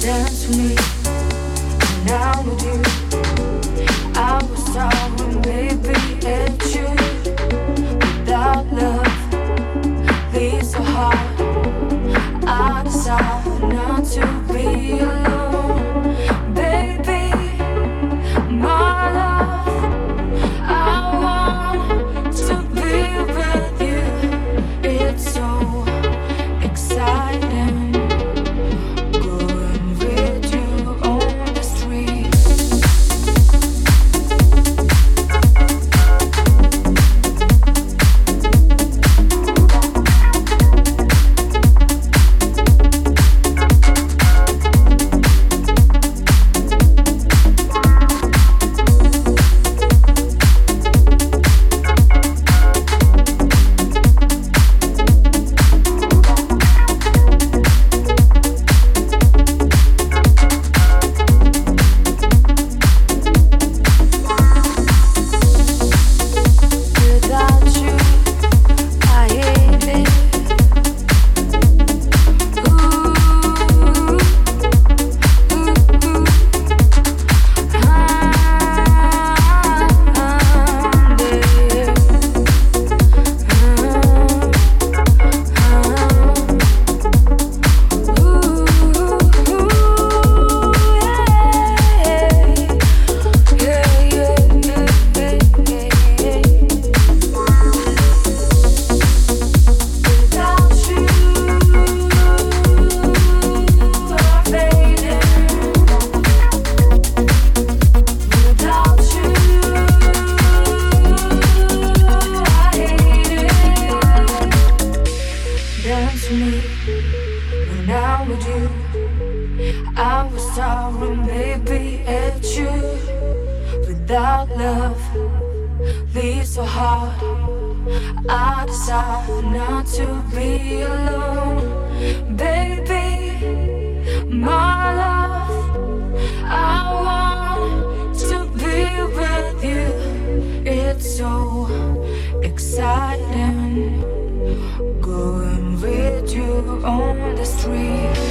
dance with me, and I'm with you. I was sorry, baby, at you. Without love, leaves so hard. I decide not to be alone, baby. My love, I want to be with you. It's so exciting. Going with you on the street. Exciting, going with you on the street.